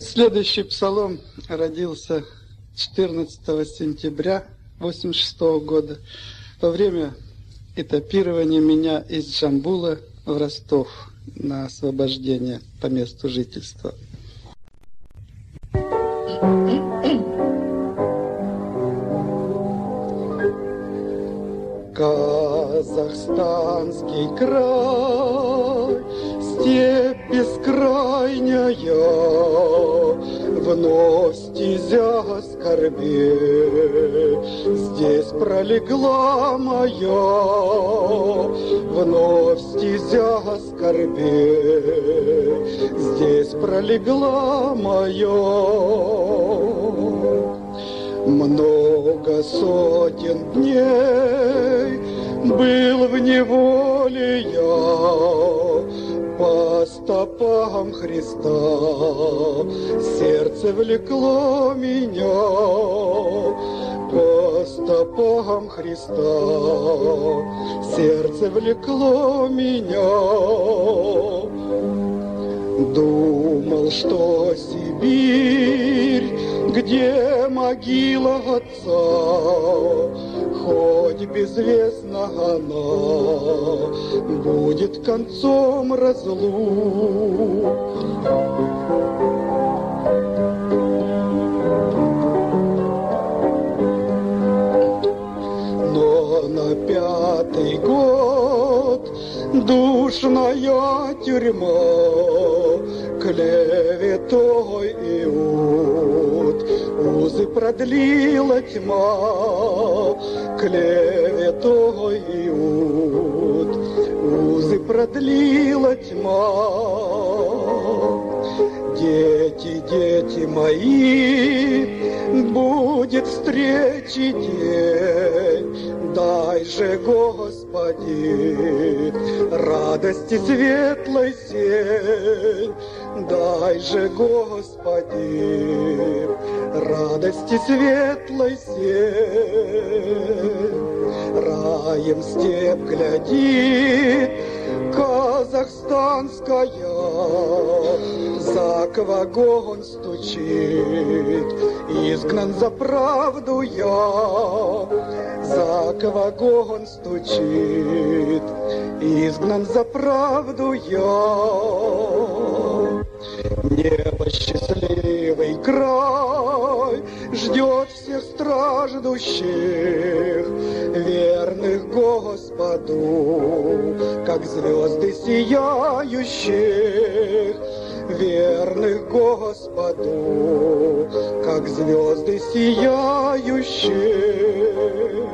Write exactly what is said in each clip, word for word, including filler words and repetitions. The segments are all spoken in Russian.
Следующий псалом родился четырнадцатого сентября восемьдесят шестого года во время этапирования меня из Джамбула в Ростов на освобождение по месту жительства. Казахстанский край, степь бескрайняя, вновь стезя скорби, здесь пролегла моя, вновь стезя скорби, здесь пролегла моя. Много сотен дней был в неволе я, по стопам Христа сердце влекло меня, по стопам Христа сердце влекло меня. Думал, что Сибирь, где могила отца, хоть безвестна она, будет концом разлук. Но на пятый год душная тюрьма, клеветой Иуд узы продлила тьма, клеветой Иуд узы продлила тьма. Дети, дети мои, будет встречи день, дай же, Господи, радости светлой сень, дай же, Господи, радости светлой сень. Раем степь глядит казахстанская, зак в огонь стучит, изгнан за правду я, зак в огонь стучит, изгнан за правду я. Небо счастливый край ждет всех страждущих, верных Господу, как звезды сияющих, верных Господу, как звезды сияющих.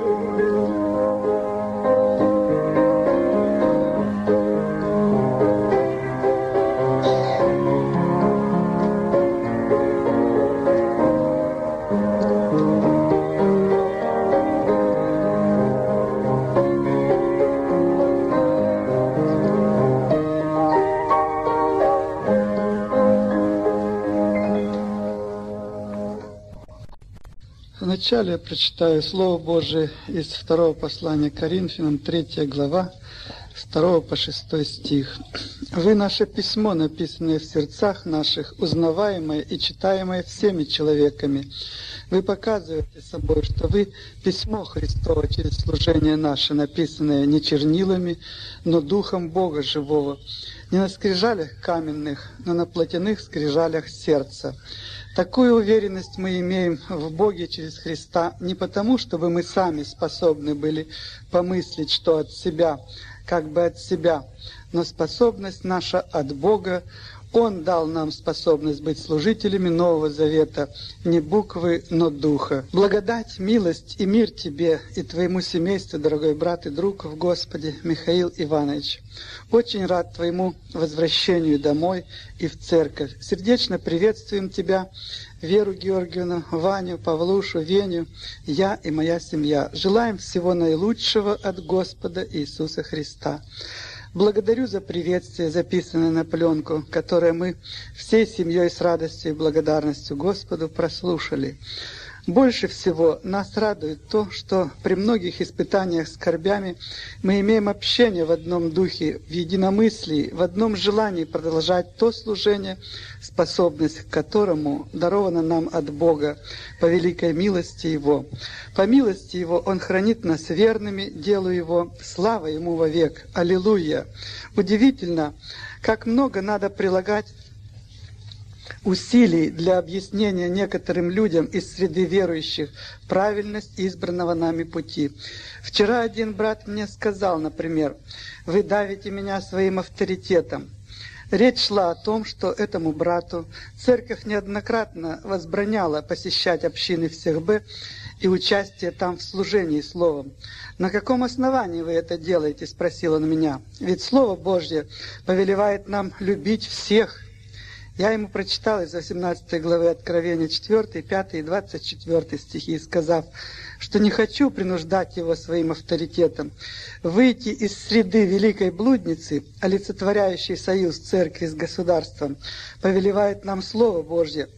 Вначале я прочитаю Слово Божие из второго послания Коринфянам, третья глава, с второго по шестой стих. «Вы наше письмо, написанное в сердцах наших, узнаваемое и читаемое всеми человеками. Вы показываете собой, что вы письмо Христово через служение наше, написанное не чернилами, но Духом Бога живого, не на скрижалях каменных, но на плотяных скрижалях сердца. Такую уверенность мы имеем в Боге через Христа не потому, чтобы мы сами способны были помыслить, что от себя, как бы от себя, но способность наша от Бога. Он дал нам способность быть служителями Нового Завета, не буквы, но духа. Благодать, милость и мир тебе и твоему семейству, дорогой брат и друг в Господе Михаил Иванович. Очень рад твоему возвращению домой и в церковь. Сердечно приветствуем тебя, Веру Георгиевну, Ваню, Павлушу, Веню, я и моя семья. Желаем всего наилучшего от Господа Иисуса Христа. Благодарю за приветствие, записанное на пленку, которое мы всей семьей с радостью и благодарностью Господу прослушали. Больше всего нас радует то, что при многих испытаниях скорбями мы имеем общение в одном духе, в единомыслии, в одном желании продолжать то служение, способность к которому дарована нам от Бога по великой милости Его. По милости Его Он хранит нас верными делу Его, слава Ему вовек. Аллилуйя! Удивительно, как много надо прилагать усилий для объяснения некоторым людям из среды верующих правильность избранного нами пути. Вчера один брат мне сказал, например: «Вы давите меня своим авторитетом». Речь шла о том, что этому брату церковь неоднократно возбраняла посещать общины всех Б и участие там в служении словом. «На каком основании вы это делаете?» – спросил он меня. «Ведь Слово Божье повелевает нам любить всех». Я ему прочитал из восемнадцатой главы Откровения четвёртый, пятый и двадцать четвёртый стихи, сказав, что не хочу принуждать его своим авторитетом. Выйти из среды великой блудницы, олицетворяющей союз церкви с государством, повелевает нам Слово Божье,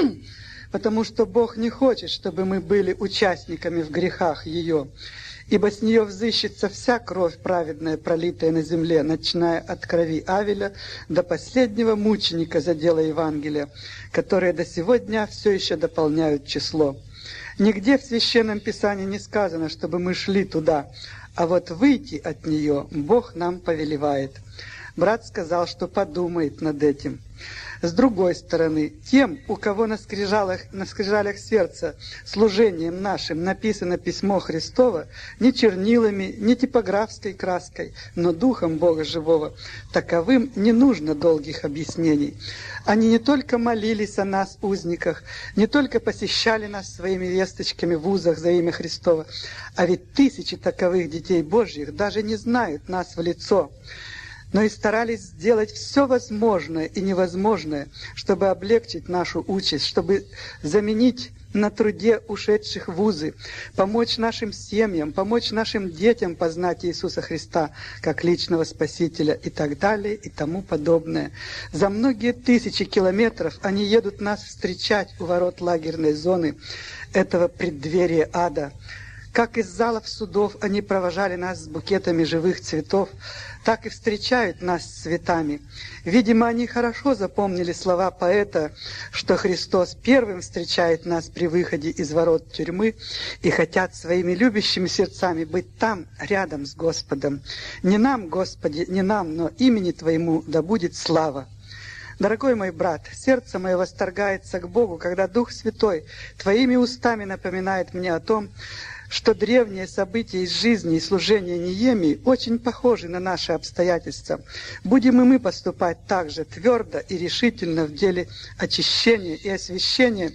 потому что Бог не хочет, чтобы мы были участниками в грехах ее. Ибо с нее взыщется вся кровь праведная, пролитая на земле, начиная от крови Авеля до последнего мученика за дело Евангелия, которые до сего дня все еще дополняют число. Нигде в Священном Писании не сказано, чтобы мы шли туда, а вот выйти от нее Бог нам повелевает». Брат сказал, что подумает над этим. С другой стороны, тем, у кого на скрижалях, на скрижалях сердца служением нашим написано письмо Христово, не чернилами, не типографской краской, но Духом Бога Живого, таковым не нужно долгих объяснений. Они не только молились о нас, узниках, не только посещали нас своими весточками в вузах за имя Христово, а ведь тысячи таковых детей Божьих даже не знают нас в лицо, но и старались сделать все возможное и невозможное, чтобы облегчить нашу участь, чтобы заменить на труде ушедших в вузы, помочь нашим семьям, помочь нашим детям познать Иисуса Христа как личного Спасителя и так далее и тому подобное. За многие тысячи километров они едут нас встречать у ворот лагерной зоны этого преддверия ада. Как из залов судов они провожали нас с букетами живых цветов, так и встречают нас с цветами. Видимо, они хорошо запомнили слова поэта, что Христос первым встречает нас при выходе из ворот тюрьмы и хотят своими любящими сердцами быть там, рядом с Господом. Не нам, Господи, не нам, но имени Твоему да будет слава. Дорогой мой брат, сердце мое восторгается к Богу, когда Дух Святой Твоими устами напоминает мне о том, что древние события из жизни и служения Неемии очень похожи на наши обстоятельства. Будем и мы поступать так же твердо и решительно в деле очищения и освящения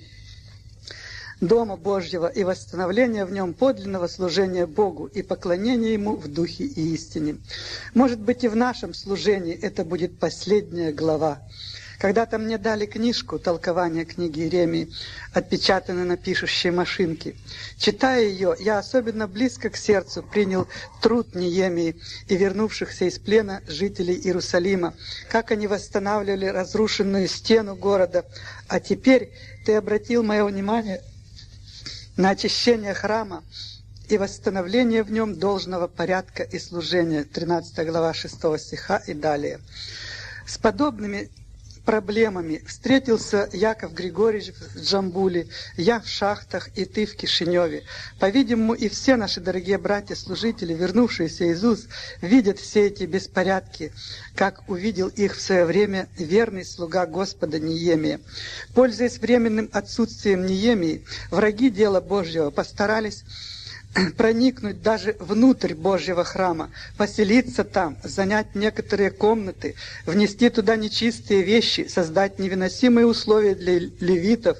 Дома Божьего и восстановления в нем подлинного служения Богу и поклонения Ему в духе и истине. Может быть, и в нашем служении это будет последняя глава. Когда-то мне дали книжку «Толкование книги Иеремии», отпечатанную на пишущей машинке. Читая ее, я особенно близко к сердцу принял труд Неемии и вернувшихся из плена жителей Иерусалима, как они восстанавливали разрушенную стену города. А теперь ты обратил мое внимание на очищение храма и восстановление в нем должного порядка и служения. тринадцатая глава шестого стиха и далее. С подобными проблемами встретился Яков Григорьевич в Джамбуле, я в Шахтах и ты в Кишиневе. По-видимому, и все наши дорогие братья-служители, вернувшиеся из УЗ, видят все эти беспорядки, как увидел их в свое время верный слуга Господа Неемия. Пользуясь временным отсутствием Неемии, враги дела Божьего постарались проникнуть даже внутрь Божьего храма, поселиться там, занять некоторые комнаты, внести туда нечистые вещи, создать невыносимые условия для левитов,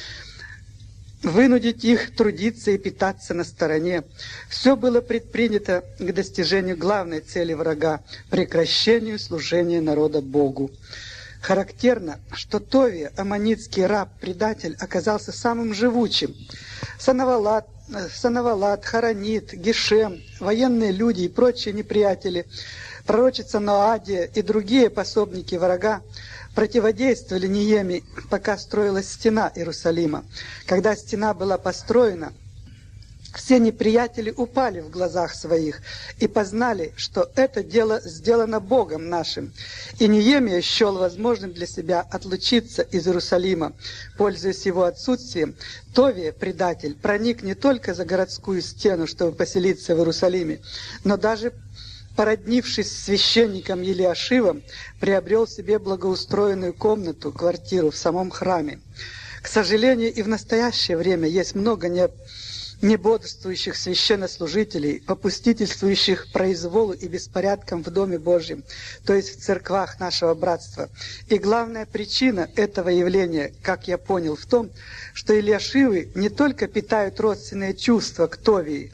вынудить их трудиться и питаться на стороне. Все было предпринято к достижению главной цели врага – прекращению служения народа Богу. Характерно, что Товия, аммонитский раб-предатель, оказался самым живучим. Санавалат, Санавалат, Харанит, Гешем, военные люди и прочие неприятели, пророчица Ноадия и другие пособники врага противодействовали Неемии, пока строилась стена Иерусалима. Когда стена была построена, все неприятели упали в глазах своих и познали, что это дело сделано Богом нашим. И Неемия счел возможным для себя отлучиться из Иерусалима. Пользуясь его отсутствием, Товия, предатель, проник не только за городскую стену, чтобы поселиться в Иерусалиме, но даже, породнившись с священником Елиашивом, приобрел себе благоустроенную комнату, квартиру в самом храме. К сожалению, и в настоящее время есть много не небодрствующих священнослужителей, попустительствующих произволу и беспорядкам в Доме Божьем, то есть в церквах нашего братства. И главная причина этого явления, как я понял, в том, что Елиашивы не только питают родственные чувства к Товии,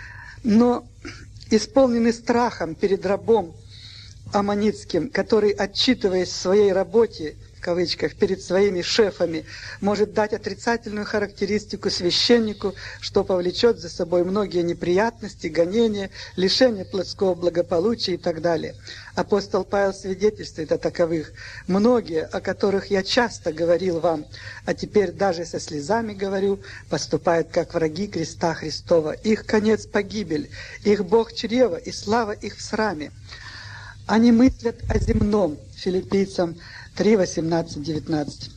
но исполнены страхом перед рабом аммонитским, который, отчитываясь в своей работе, в кавычках, перед своими шефами, может дать отрицательную характеристику священнику, что повлечет за собой многие неприятности, гонения, лишение плотского благополучия и так далее. Апостол Павел свидетельствует о таковых. Многие, о которых я часто говорил вам, а теперь даже со слезами говорю, поступают как враги креста Христова. Их конец — погибель, их Бог — чрево, и слава их в сраме. Они мыслят о земном, Филиппийцам три, восемнадцать, девятнадцать.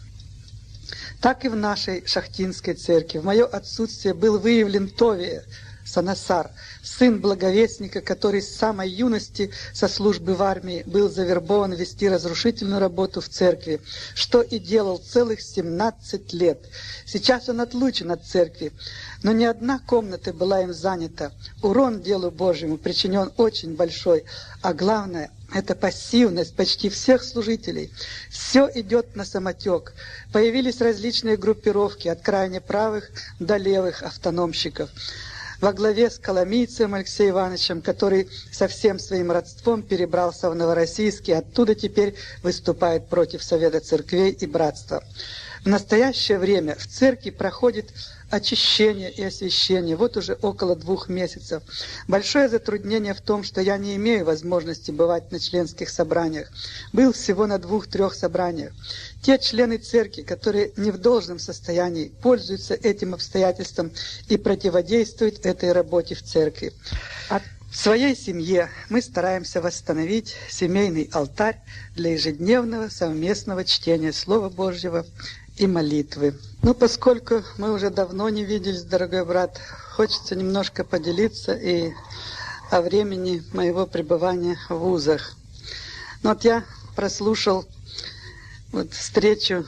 Так и в нашей шахтинской церкви в мое отсутствие был выявлен Товия, Санасар, сын благовестника, который с самой юности со службы в армии был завербован вести разрушительную работу в церкви, что и делал целых семнадцать лет. Сейчас он отлучен от церкви, но ни одна комната была им занята. Урон делу Божьему причинен очень большой, а главное — это пассивность почти всех служителей. Все идет на самотек. Появились различные группировки, от крайне правых до левых автономщиков. Во главе с коломийцем Алексеем Ивановичем, который со всем своим родством перебрался в Новороссийск и оттуда теперь выступает против Совета церквей и братства. В настоящее время в церкви проходит очищение и освящение, вот уже около двух месяцев. Большое затруднение в том, что я не имею возможности бывать на членских собраниях. Был всего на двух-трех собраниях. Те члены церкви, которые не в должном состоянии, пользуются этим обстоятельством и противодействуют этой работе в церкви. В своей семье мы стараемся восстановить семейный алтарь для ежедневного совместного чтения Слова Божьего и молитвы. Ну, поскольку мы уже давно не виделись, дорогой брат, хочется немножко поделиться и о времени моего пребывания в вузах. Ну, вот я прослушал вот встречу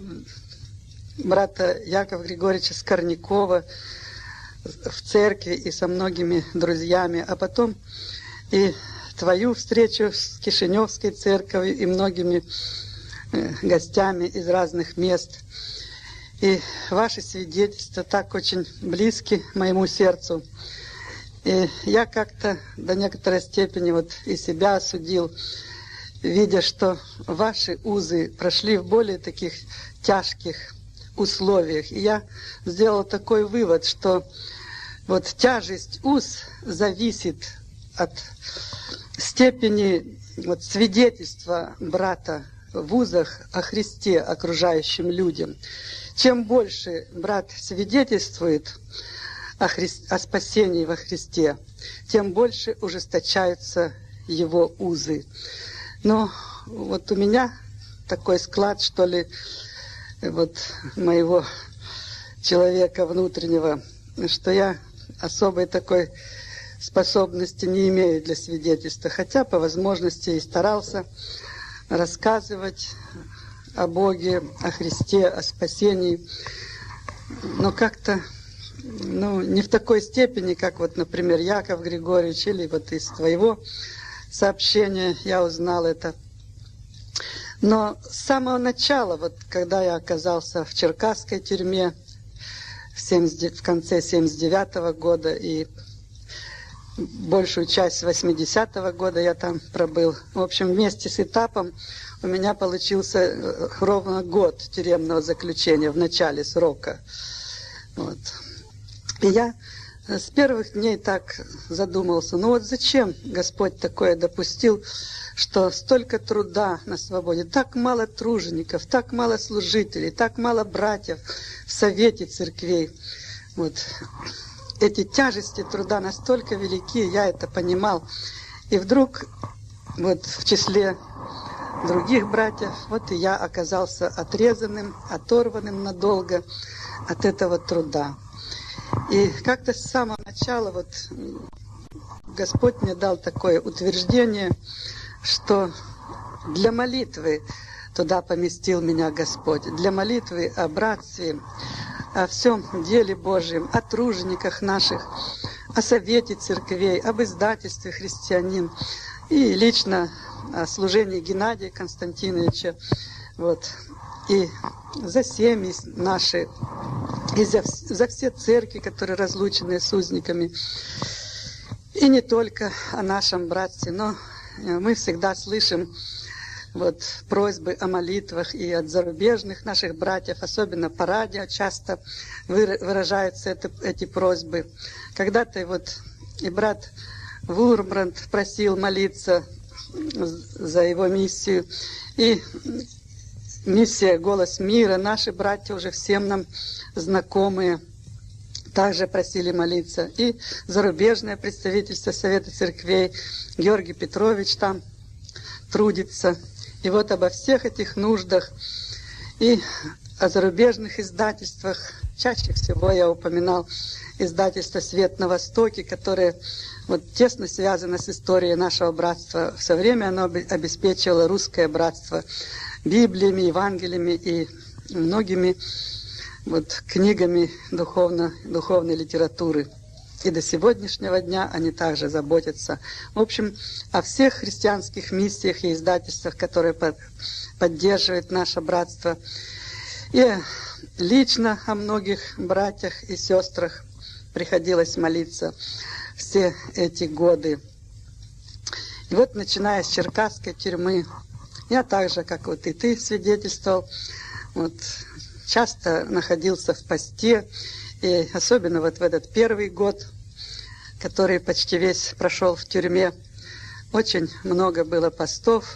брата Якова Григорьевича Скорнякова в церкви и со многими друзьями, а потом и твою встречу с Кишиневской церковью и многими гостями из разных мест. И ваши свидетельства так очень близки моему сердцу. И я как-то до некоторой степени вот и себя осудил, видя, что ваши узы прошли в более таких тяжких условиях. И я сделал такой вывод, что вот тяжесть уз зависит от степени вот свидетельства брата в вузах о Христе окружающим людям. Чем больше брат свидетельствует о, Хри... о спасении во Христе, тем больше ужесточаются его узы. Но вот у меня такой склад, что ли, вот моего человека внутреннего, что я особой такой способности не имею для свидетельства, хотя по возможности и старался рассказывать о Боге, о Христе, о спасении, но как-то ну, не в такой степени, как вот, например, Яков Григорьевич, или вот из твоего сообщения я узнал это. Но с самого начала, вот когда я оказался в Черкасской тюрьме в, семьдесят, в конце семьдесят девятого года и большую часть восьмидесятого года я там пробыл. В общем, вместе с этапом у меня получился ровно год тюремного заключения в начале срока. Вот. И я с первых дней так задумался, ну вот зачем Господь такое допустил, что столько труда на свободе, так мало тружеников, так мало служителей, так мало братьев в совете церквей. Вот. Эти тяжести труда настолько велики, я это понимал. И вдруг вот в числе других братьев, вот и я оказался отрезанным, оторванным надолго от этого труда. И как-то с самого начала вот Господь мне дал такое утверждение, что для молитвы туда поместил меня Господь, для молитвы о братстве, о всем деле Божьем, о тружениках наших, о совете церквей, об издательстве «Христианин» и лично о служении Геннадия Константиновича, вот, и за семьи наши, и за, за все церкви, которые разлучены с узниками, и не только о нашем братстве, но мы всегда слышим вот, просьбы о молитвах и от зарубежных наших братьев, особенно по радио часто выражаются это, эти просьбы. Когда-то вот и брат Вурмбранд просил молиться за его миссию, и миссия «Голос мира», наши братья уже всем нам знакомые, также просили молиться. И зарубежное представительство Совета Церквей, Георгий Петрович там трудится. И вот обо всех этих нуждах и о зарубежных издательствах, чаще всего я упоминал издательство «Свет на Востоке», которое вот тесно связано с историей нашего братства. В свое время оно обеспечивало русское братство Библиями, Евангелиями и многими вот, книгами духовно, духовной литературы. И до сегодняшнего дня они также заботятся, в общем, о всех христианских миссиях и издательствах, которые под, поддерживают наше братство. И лично о многих братьях и сестрах приходилось молиться все эти годы. И вот, начиная с Черкасской тюрьмы, я так же, как вот и ты, свидетельствовал, вот, часто находился в посте, и особенно вот в этот первый год, который почти весь прошел в тюрьме, очень много было постов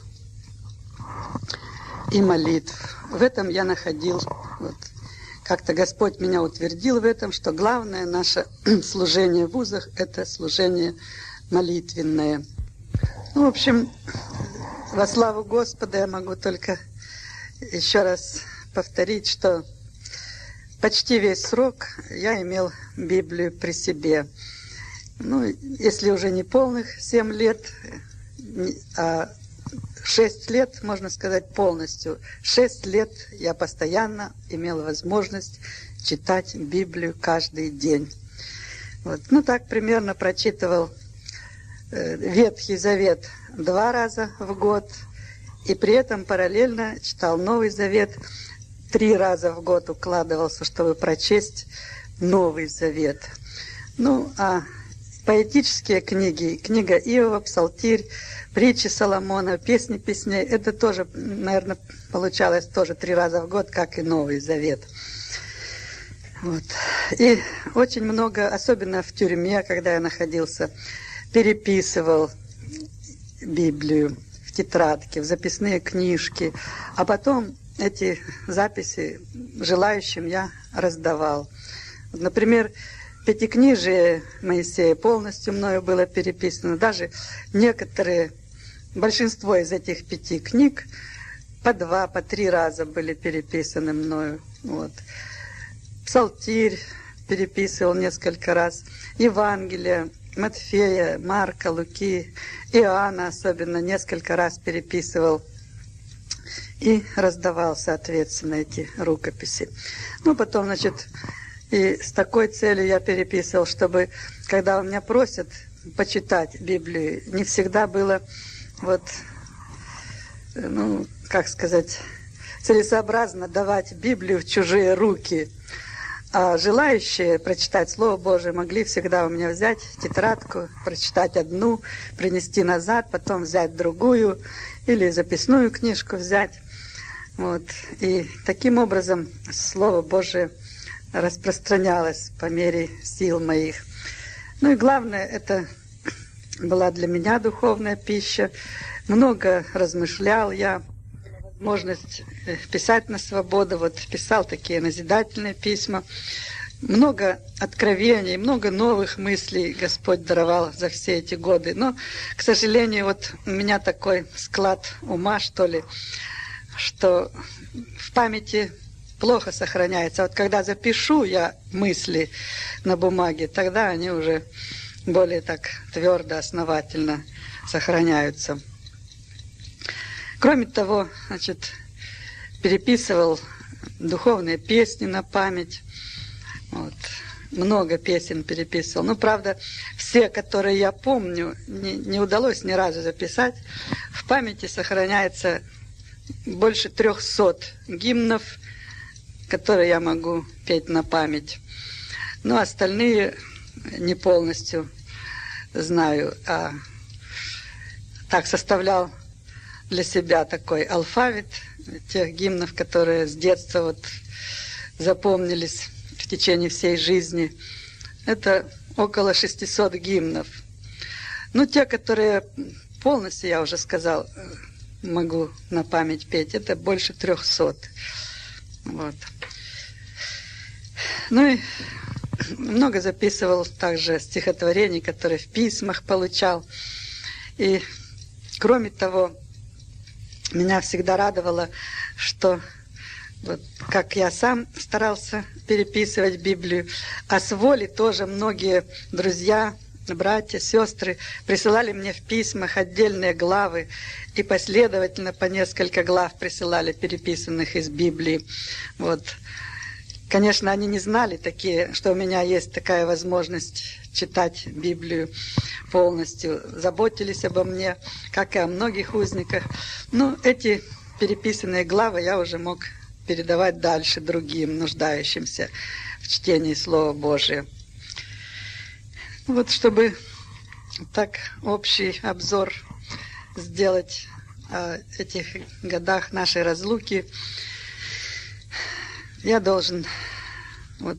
и молитв. В этом я находил, вот, как-то Господь меня утвердил в этом, что главное наше служение в вузах – это служение молитвенное. Ну, в общем, во славу Господа я могу только еще раз повторить, что почти весь срок я имел Библию при себе. Ну, если уже не полных семь лет, а шесть лет, можно сказать, полностью. Шесть лет я постоянно имел возможность читать Библию каждый день. Вот. Ну, так примерно прочитывал э, Ветхий Завет два раза в год, и при этом параллельно читал Новый Завет. Три раза в год укладывался, чтобы прочесть Новый Завет. Ну, а поэтические книги, книга Иова, Псалтирь, притчи Соломона, песни песней, это тоже, наверное, получалось тоже три раза в год, как и Новый Завет. Вот. И очень много, особенно в тюрьме, когда я находился, переписывал Библию в тетрадки, в записные книжки, а потом эти записи желающим я раздавал. Например, Пятикнижие Моисея полностью мною было переписано. Даже некоторые, большинство из этих пяти книг по два, по три раза были переписаны мною. Вот. Псалтирь переписывал несколько раз. Евангелие Матфея, Марка, Луки, Иоанна особенно несколько раз переписывал и раздавал, соответственно, эти рукописи. Ну, потом, значит, и с такой целью я переписывал, чтобы, когда у меня просят почитать Библию, не всегда было, вот, ну, как сказать, целесообразно давать Библию в чужие руки. А желающие прочитать Слово Божие могли всегда у меня взять тетрадку, прочитать одну, принести назад, потом взять другую или записную книжку взять. Вот. И таким образом Слово Божие распространялось по мере сил моих. Ну и главное, это была для меня духовная пища. Много размышлял я. Возможность писать на свободу. Вот писал такие назидательные письма. Много откровений, много новых мыслей Господь даровал за все эти годы. Но, к сожалению, вот у меня такой склад ума, что ли, что в памяти плохо сохраняется. Вот когда запишу я мысли на бумаге, тогда они уже более так твердо, основательно сохраняются. Кроме того, значит, переписывал духовные песни на память. Вот. Много песен переписывал. Ну, правда, все, которые я помню, не, не удалось ни разу записать. В памяти сохраняется больше трехсот гимнов, которые я могу петь на память. Но остальные не полностью знаю. А так составлял для себя такой алфавит тех гимнов, которые с детства вот запомнились в течение всей жизни. Это около шестисот гимнов. Ну, те, которые полностью, я уже сказал, могу на память петь, это больше трехсот. Вот. Ну и много записывал также стихотворений, которые в письмах получал. И, кроме того, меня всегда радовало, что вот как я сам старался переписывать Библию, а с воли тоже многие друзья, братья, сестры присылали мне в письмах отдельные главы, и последовательно по несколько глав присылали, переписанных из Библии. Вот. Конечно, они не знали такие, что у меня есть такая возможность читать Библию полностью, заботились обо мне, как и о многих узниках. Но эти переписанные главы я уже мог передавать дальше другим, нуждающимся в чтении Слова Божия. Вот чтобы так общий обзор сделать о этих годах нашей разлуки, я должен вот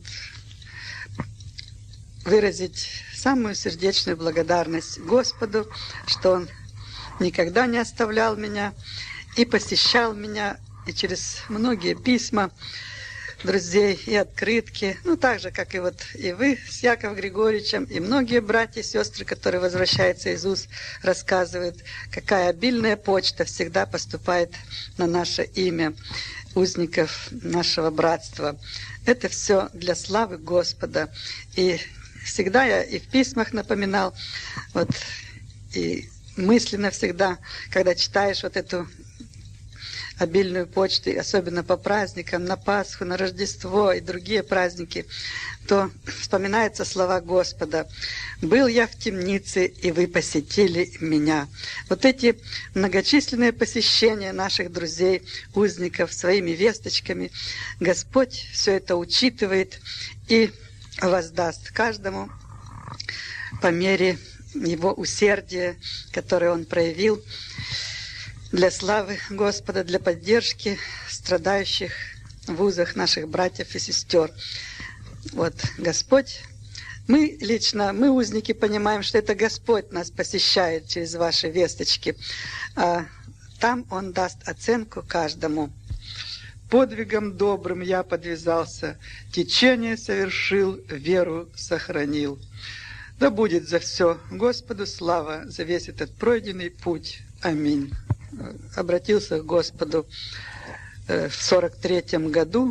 выразить самую сердечную благодарность Господу, что Он никогда не оставлял меня и посещал меня, и через многие письма друзей и открытки, ну так же, как и вот и вы с Яковом Григорьевичем, и многие братья и сестры, которые возвращаются из уз, рассказывают, какая обильная почта всегда поступает на наше имя узников нашего братства. Это все для славы Господа. И всегда я и в письмах напоминал, вот, и мысленно всегда, когда читаешь вот эту обильную почту, особенно по праздникам, на Пасху, на Рождество и другие праздники, то вспоминаются слова Господа: «Был я в темнице, и вы посетили меня». Вот эти многочисленные посещения наших друзей, узников, своими весточками, Господь все это учитывает и воздаст каждому по мере его усердия, которое он проявил для славы Господа, для поддержки страдающих в узах наших братьев и сестер. Вот, Господь, мы лично, мы, узники, понимаем, что это Господь нас посещает через ваши весточки, а там Он даст оценку каждому. «Подвигом добрым я подвязался, течение совершил, веру сохранил». Да будет за все Господу слава, за весь этот пройденный путь. Аминь. Обратился к Господу в сорок третьем году.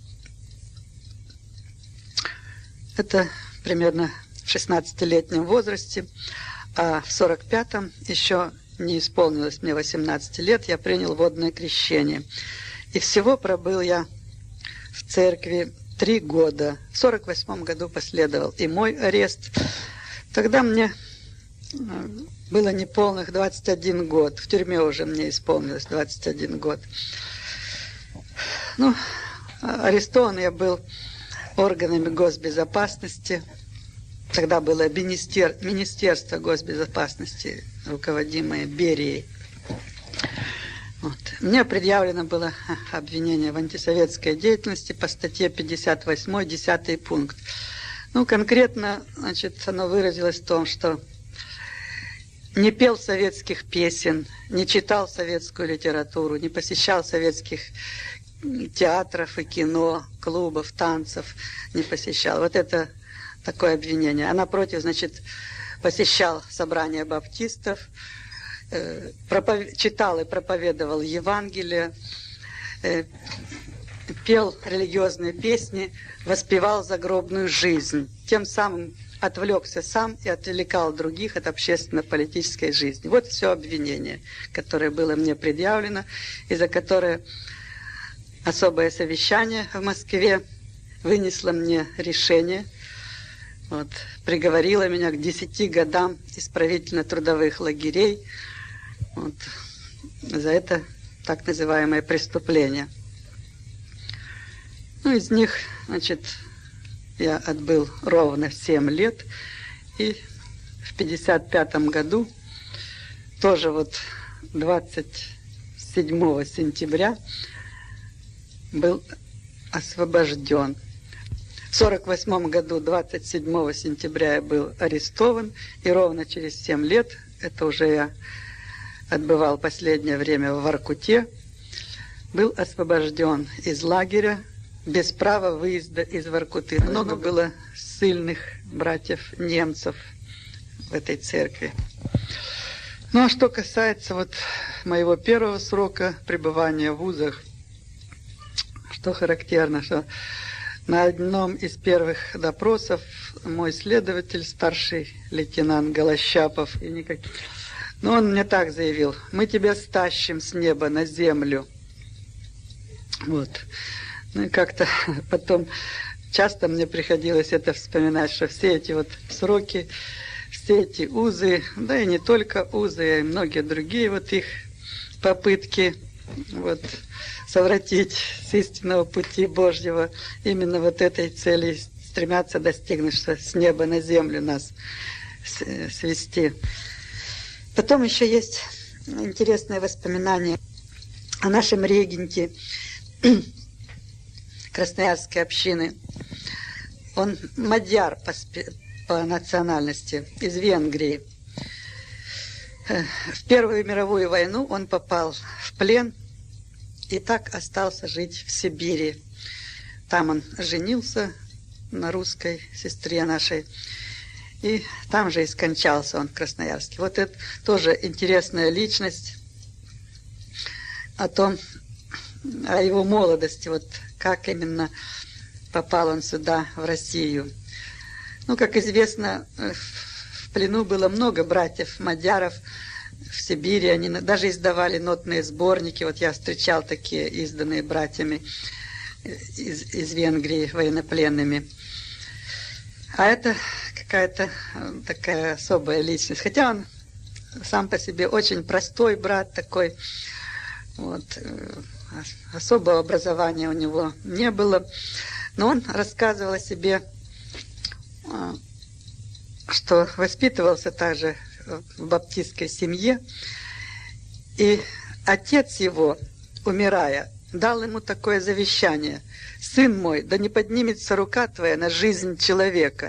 Это примерно в шестнадцатилетнем возрасте. А в сорок пятом еще не исполнилось мне восемнадцати лет, я принял водное крещение. И всего пробыл я в церкви три года. В сорок восьмом году последовал и мой арест. Тогда мне было неполных двадцать один год. В тюрьме уже мне исполнилось двадцать один год. Ну, арестован я был органами госбезопасности. Тогда было министер... Министерство госбезопасности, руководимое Берией. Вот. Мне предъявлено было обвинение в антисоветской деятельности по статье пятьдесят восемь, десятый пункт. Ну, конкретно, значит, оно выразилось в том, что не пел советских песен, не читал советскую литературу, не посещал советских театров и кино, клубов, танцев, не посещал. Вот это такое обвинение. А напротив, значит, посещал собрания баптистов, э, пропов... читал и проповедовал Евангелие, э, пел религиозные песни, воспевал загробную жизнь. Тем самым отвлекся сам и отвлекал других от общественно-политической жизни. Вот все обвинение, которое было мне предъявлено, и за которое особое совещание в Москве вынесло мне решение, вот, приговорило меня к десяти годам исправительно-трудовых лагерей, вот, за это так называемое преступление. Ну, из них, значит, я отбыл ровно семь лет, и в пятьдесят пятом году, тоже вот двадцать седьмого сентября, был освобожден. В сорок восьмом году, двадцать седьмого сентября, я был арестован, и ровно через семь лет, это уже я отбывал последнее время в Воркуте, был освобожден из лагеря, без права выезда из Воркуты. Много было ссыльных братьев немцев в этой церкви. Ну а что касается вот моего первого срока пребывания в вузах, что характерно, что на одном из первых допросов мой следователь, старший лейтенант Голощапов, и никак... ну, он мне так заявил: мы тебя стащим с неба на землю. Вот. Ну и как-то потом часто мне приходилось это вспоминать, что все эти вот сроки, все эти узы, да и не только узы, а и многие другие вот их попытки вот совратить с истинного пути Божьего, именно вот этой цели стремятся достигнуть, что с неба на землю нас свести. Потом еще есть интересное воспоминание о нашем регенте Красноярской общины. Он мадьяр по, по национальности, из Венгрии. В Первую мировую войну он попал в плен и так остался жить в Сибири. Там он женился на русской сестре нашей, и там же и скончался он в Красноярске. Вот это тоже интересная личность о том, о его молодости, вот как именно попал он сюда, в Россию. Ну, как известно, в плену было много братьев-мадьяров в Сибири. Они даже издавали нотные сборники. Вот я встречал такие, изданные братьями из, из Венгрии, военнопленными. А это какая-то такая особая личность. Хотя он сам по себе очень простой брат такой. Вот. Особого образования у него не было. Но он рассказывал о себе, что воспитывался также в баптистской семье. И отец его, умирая, дал ему такое завещание: «Сын мой, да не поднимется рука твоя на жизнь человека».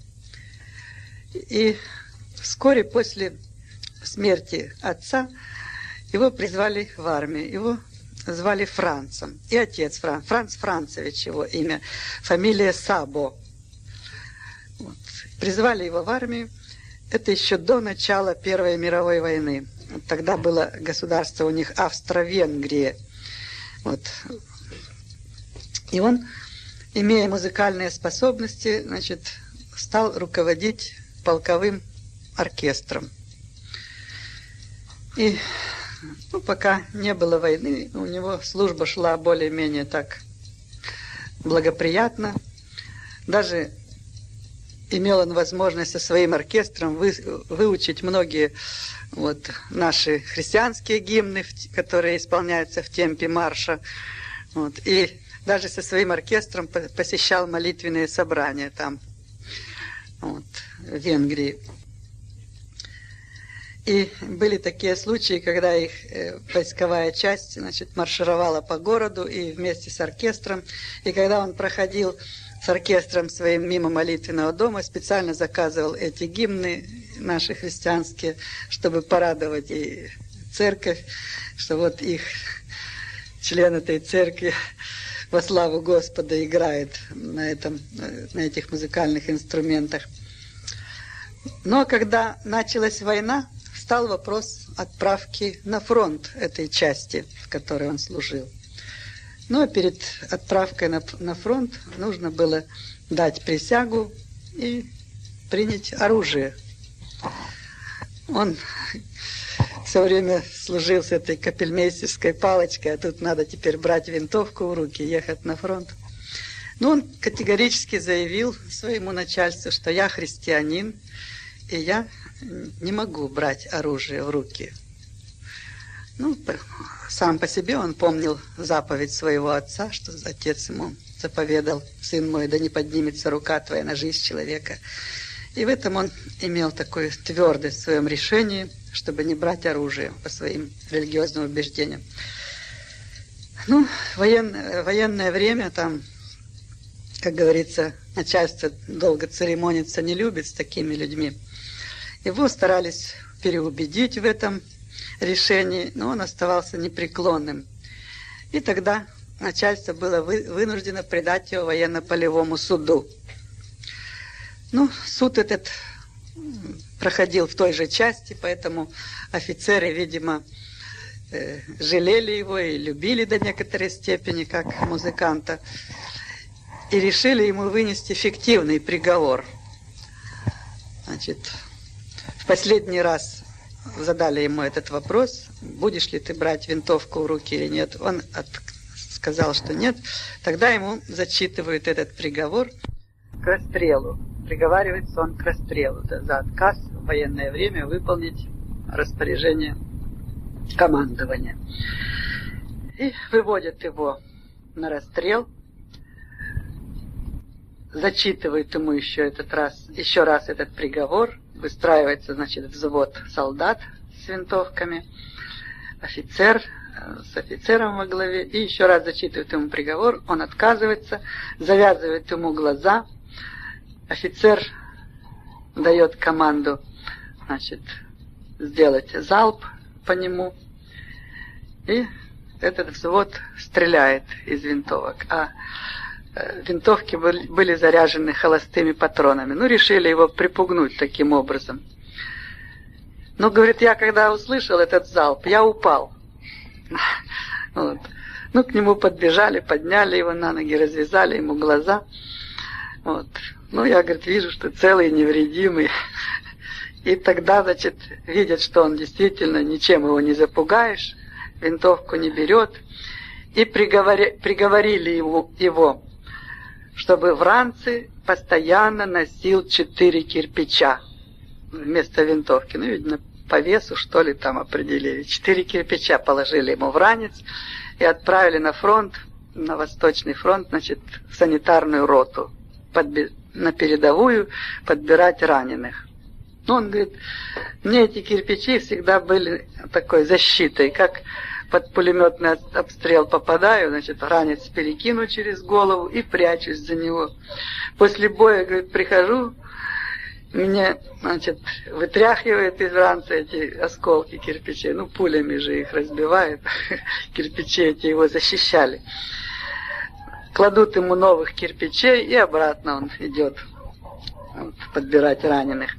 И вскоре после смерти отца его призвали в армию. Его звали Францем. И отец Франц, Франц Францевич его имя, фамилия Сабо. Вот. Призвали его в армию. Это еще до начала Первой мировой войны. Тогда было государство у них Австро-Венгрия. Вот. И он, имея музыкальные способности, значит, стал руководить полковым оркестром. И ну, пока не было войны, у него служба шла более-менее так благоприятно. Даже имел он возможность со своим оркестром вы, выучить многие вот, наши христианские гимны, которые исполняются в темпе марша. Вот, и даже со своим оркестром посещал молитвенные собрания там, вот, в Венгрии. И были такие случаи, когда их э, войсковая часть, значит, маршировала по городу и вместе с оркестром. И когда он проходил с оркестром своим мимо молитвенного дома, специально заказывал эти гимны наши христианские, чтобы порадовать и церковь, что вот их член этой церкви во славу Господа играет на, этом, на этих музыкальных инструментах. Но когда началась война, встал вопрос отправки на фронт этой части, в которой он служил. Но перед отправкой на, на фронт нужно было дать присягу и принять оружие. Он все время служил с этой капельмейстерской палочкой, а тут надо теперь брать винтовку в руки и ехать на фронт. Но он категорически заявил своему начальству, что я христианин, и я не могу брать оружие в руки. Ну, сам по себе он помнил заповедь своего отца, что отец ему заповедал: «Сын мой, да не поднимется рука твоя на жизнь человека». И в этом он имел такую твердость в своем решении, чтобы не брать оружие по своим религиозным убеждениям. Ну, военное, военное время, там, как говорится, начальство долго церемониться не любит с такими людьми. Его старались переубедить в этом решении, но он оставался непреклонным. И тогда начальство было вынуждено предать его военно-полевому суду. Ну, суд этот проходил в той же части, поэтому офицеры, видимо, э, жалели его и любили до некоторой степени, как музыканта, и решили ему вынести фиктивный приговор. Значит, в последний раз задали ему этот вопрос: будешь ли ты брать винтовку в руки или нет. Он от... сказал, что нет. Тогда ему зачитывают этот приговор к расстрелу. Приговаривается он к расстрелу за отказ в военное время выполнить распоряжение командования. И выводят его на расстрел. Зачитывают ему еще этот раз, еще раз этот приговор. Выстраивается, значит, взвод солдат с винтовками, офицер с офицером во главе, и еще раз зачитывают ему приговор. Он отказывается, завязывает ему глаза. Офицер дает команду, значит, сделать залп по нему, и этот взвод стреляет из винтовок. А винтовки были заряжены холостыми патронами. Ну, решили его припугнуть таким образом. Но, говорит, я когда услышал этот залп, я упал. Вот. Ну, к нему подбежали, подняли его на ноги, развязали ему глаза. Вот. Ну, я, говорит, вижу, что целый, невредимый. И тогда, значит, видят, что он действительно ничем его не запугаешь, винтовку не берет. И приговори, приговорили его, его, чтобы в ранце постоянно носил четыре кирпича вместо винтовки. Ну, видно, по весу, что ли, там определили. Четыре кирпича положили ему в ранец и отправили на фронт, на Восточный фронт, значит, в санитарную роту, подби- на передовую подбирать раненых. Ну, он говорит, мне эти кирпичи всегда были такой защитой, как под пулеметный обстрел попадаю, значит, ранец перекину через голову и прячусь за него. После боя, говорит, прихожу, меня, значит, вытряхивает из ранца эти осколки кирпичей, ну, пулями же их разбивает, кирпичи эти его защищали. Кладут ему новых кирпичей, и обратно он идет вот, подбирать раненых.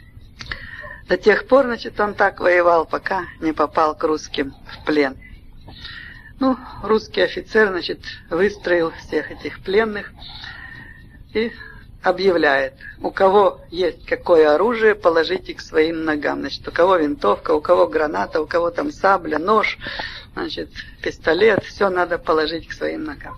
До тех пор, значит, он так воевал, пока не попал к русским в плен. Ну, русский офицер, значит, выстроил всех этих пленных и объявляет: у кого есть какое оружие, положите к своим ногам. Значит, у кого винтовка, у кого граната, у кого там сабля, нож, значит, пистолет, все надо положить к своим ногам.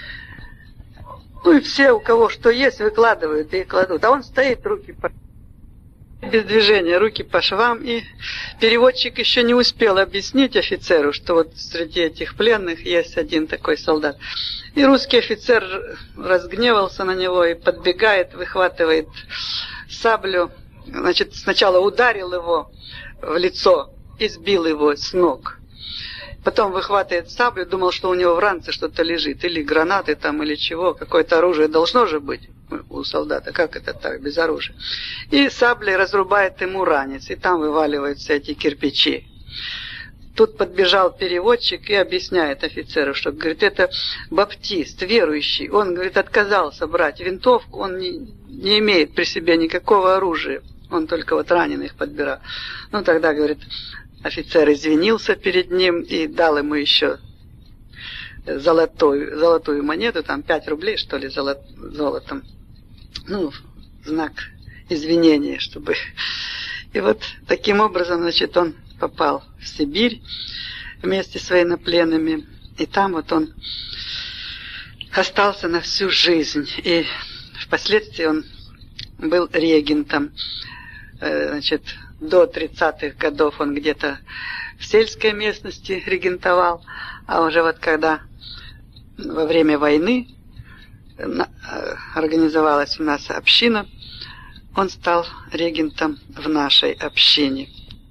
Ну и все, у кого что есть, выкладывают и кладут. А он стоит, руки по... без движения, руки по швам. И переводчик еще не успел объяснить офицеру, что вот среди этих пленных есть один такой солдат. И русский офицер разгневался на него и подбегает, выхватывает саблю. Значит, сначала ударил его в лицо и сбил его с ног. Потом выхватывает саблю, думал, что у него в ранце что-то лежит, или гранаты там, или чего, какое-то оружие должно же быть у солдата, как это так, без оружия. И саблей разрубает ему ранец, и там вываливаются эти кирпичи. Тут подбежал переводчик и объясняет офицеру, что, говорит, это баптист, верующий. Он, говорит, отказался брать винтовку, он не, не имеет при себе никакого оружия. Он только вот раненых подбирал. Ну, тогда, говорит, офицер извинился перед ним и дал ему еще золотую, золотую монету, там пять рублей, что ли, золот, золотом. Ну, знак извинения, чтобы... И вот таким образом, значит, он попал в Сибирь вместе с военнопленными. И там вот он остался на всю жизнь. И впоследствии он был регентом. Значит, до тридцатых годов он где-то в сельской местности регентовал, а уже вот когда во время войны организовалась у нас община, он стал регентом в нашей общине.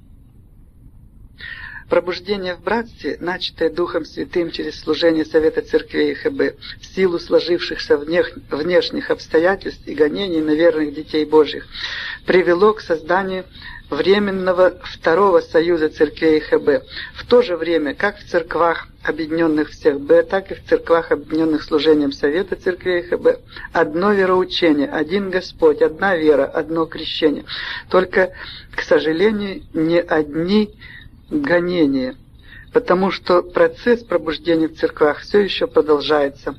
Пробуждение в братстве, начатое Духом Святым через служение Совета Церквей ХБ, в силу сложившихся внешних обстоятельств и гонений на верных детей Божьих, привело к созданию Временного Второго Союза Церквей ХБ. В то же время, как в церквах, объединенных всех Б, так и в церквах, объединенных служением Совета Церквей ХБ, одно вероучение, один Господь, одна вера, одно крещение. Только, к сожалению, не одни гонения, потому что процесс пробуждения в церквах все еще продолжается.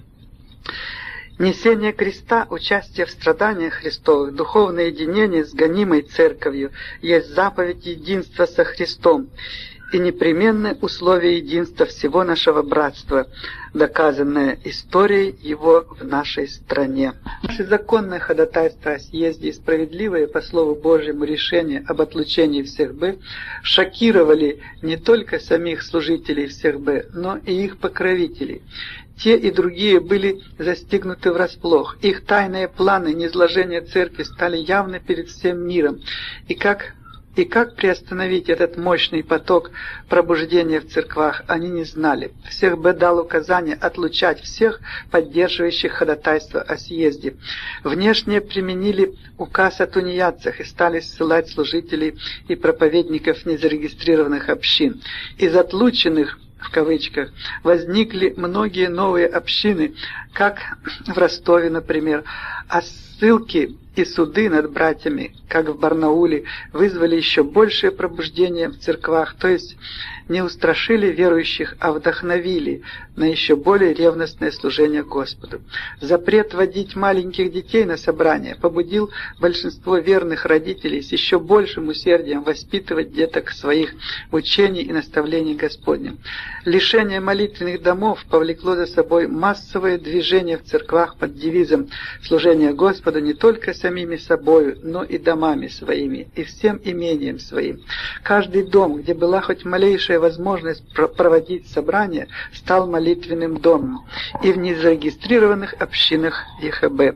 Несение креста, участие в страданиях Христовых, духовное единение с гонимой церковью есть заповедь единства со Христом и непременное условие единства всего нашего братства, доказанное историей его в нашей стране. Наше законное ходатайство о съезде и справедливое по Слову Божьему решение об отлучении всех Б шокировали не только самих служителей всех Б, но и их покровителей. Те и другие были застигнуты врасплох. Их тайные планы низложения церкви стали явны перед всем миром. И как, и как приостановить этот мощный поток пробуждения в церквах, они не знали. Всех Б дал указание отлучать всех, поддерживающих ходатайство о съезде. Внешне применили указ о тунеядцах и стали ссылать служителей и проповедников незарегистрированных общин. Из отлученных, в кавычках, возникли многие новые общины, как в Ростове, например, а ссылки и суды над братьями, как в Барнауле, вызвали еще большее пробуждение в церквах, то есть не устрашили верующих, а вдохновили на еще более ревностное служение Господу. Запрет водить маленьких детей на собрания побудил большинство верных родителей с еще большим усердием воспитывать деток своих в учении и наставлении Господнем. Лишение молитвенных домов повлекло за собой массовое движение в церквах под девизом служения Господу не только самими собою, но и домами своими, и всем имением своим. Каждый дом, где была хоть малейшая возможность проводить собрания, стал молитвенным домом, и в незарегистрированных общинах ЕХБ.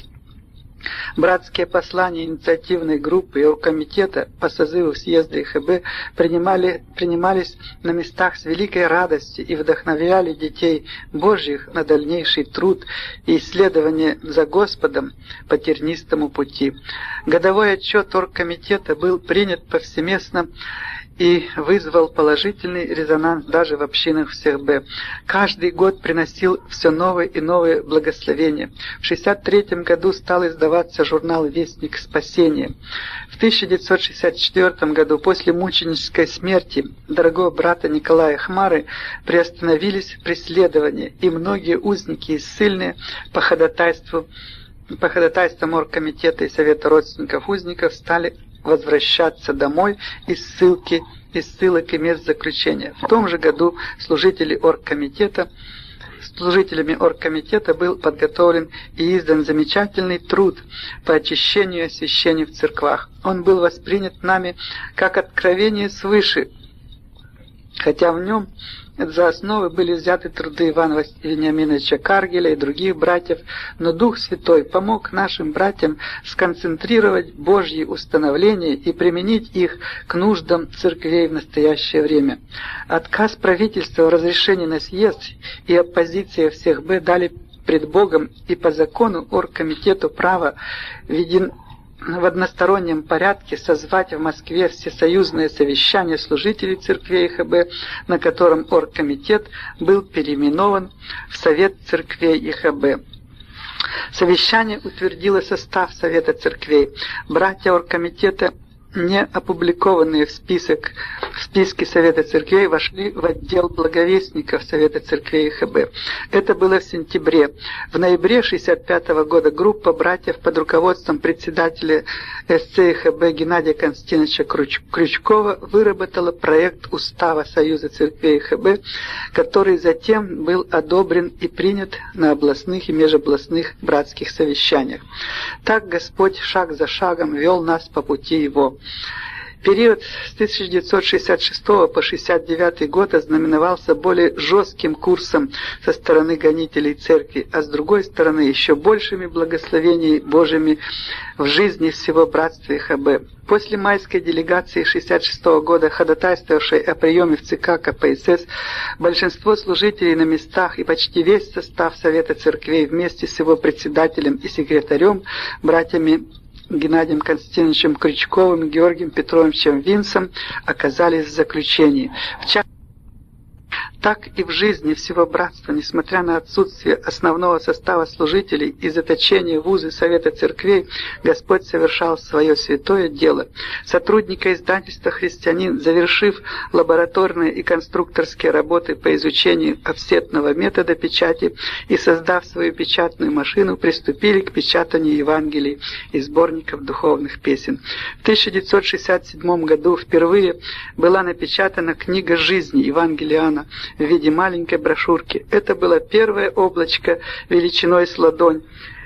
Братские послания инициативной группы и оргкомитета по созыву съезда ЕХБ принимали, принимались на местах с великой радостью и вдохновляли детей Божьих на дальнейший труд и исследование за Господом по тернистому пути. Годовой отчет оргкомитета был принят повсеместно и вызвал положительный резонанс даже в общинах всех Б. Каждый год приносил все новые и новые благословения. В шестьдесят третьем году стал издаваться журнал «Вестник спасения». В тысяча девятьсот шестьдесят четвёртом году, после мученической смерти дорогого брата Николая Хмары, приостановились преследования, и многие узники и ссыльные по ходатайству, по ходатайствам оргкомитета и Совета родственников узников стали возвращаться домой из ссылки, из ссылок и мест заключения. В том же году служители оргкомитета, служителями оргкомитета был подготовлен и издан замечательный труд по очищению и освящению в церквах. Он был воспринят нами как откровение свыше хотя в нем за основу были взяты труды Ивана Вениаминовича Каргеля и других братьев, но Дух Святой помог нашим братьям сконцентрировать Божьи установления и применить их к нуждам церквей в настоящее время. Отказ правительства в разрешении на съезд и оппозиция всех Б дали пред Богом и по закону оргкомитету право введен в одностороннем порядке созвать в Москве всесоюзное совещание служителей церквей ИХБ, на котором оргкомитет был переименован в Совет церквей ИХБ. Совещание утвердило состав Совета церквей. Братья оргкомитета, не опубликованные в список в списке Совета церквей, вошли в отдел благовестников Совета церквей ИХБ. Это было в сентябре. В ноябре шестьдесят пятого года группа братьев под руководством председателя СЦ ИХБ Геннадия Константиновича Крюч- Крючкова выработала проект устава Союза церквей ИХБ, который затем был одобрен и принят на областных и межобластных братских совещаниях. Так Господь шаг за шагом вел нас по пути Его. Период с тысяча девятьсот шестьдесят шестого по шестьдесят девятый год ознаменовался более жестким курсом со стороны гонителей церкви, а с другой стороны еще большими благословениями Божьими в жизни всего братства ИХБ. После майской делегации шестьдесят шестого года, ходатайствовавшей о приеме в ЦК КПСС, большинство служителей на местах и почти весь состав Совета церквей вместе с его председателем и секретарем, братьями Геннадием Константиновичем Крючковым и Георгием Петровичем Винцем, оказались в заключении. В частности, так и в жизни всего братства, несмотря на отсутствие основного состава служителей и заточение в узы Совета церквей, Господь совершал свое святое дело. Сотрудника издательства «Христианин», завершив лабораторные и конструкторские работы по изучению офсетного метода печати и создав свою печатную машину, приступили к печатанию Евангелий и сборников духовных песен. В тысяча девятьсот шестьдесят седьмом году впервые была напечатана книга жизни Евангелиана в виде маленькой брошюрки. Это было первое облачко величиной с ладонь,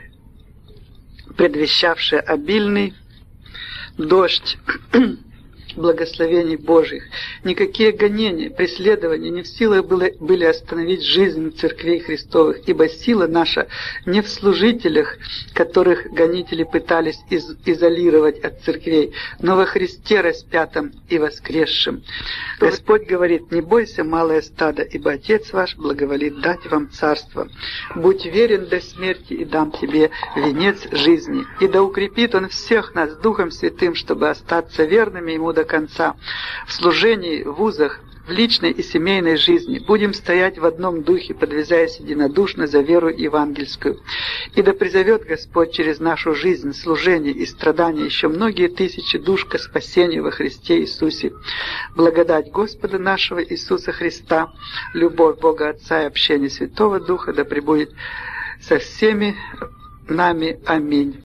предвещавшее обильный дождь благословений Божьих. Никакие гонения, преследования не в силах были, были остановить жизнь церквей Христовых, ибо сила наша не в служителях, которых гонители пытались из, изолировать от церквей, но во Христе распятом и воскресшем. Господь говорит: «Не бойся, малое стадо, ибо Отец ваш благоволит дать вам царство. Будь верен до смерти, и дам тебе венец жизни». И да укрепит Он всех нас Духом Святым, чтобы остаться верными Ему до конца. В служении, в вузах, в личной и семейной жизни будем стоять в одном духе, подвязаясь единодушно за веру евангельскую. И да призовет Господь через нашу жизнь, служение и страдания еще многие тысячи душ ко спасению во Христе Иисусе. Благодать Господа нашего Иисуса Христа, любовь Бога Отца и общение Святого Духа да пребудет со всеми нами. Аминь.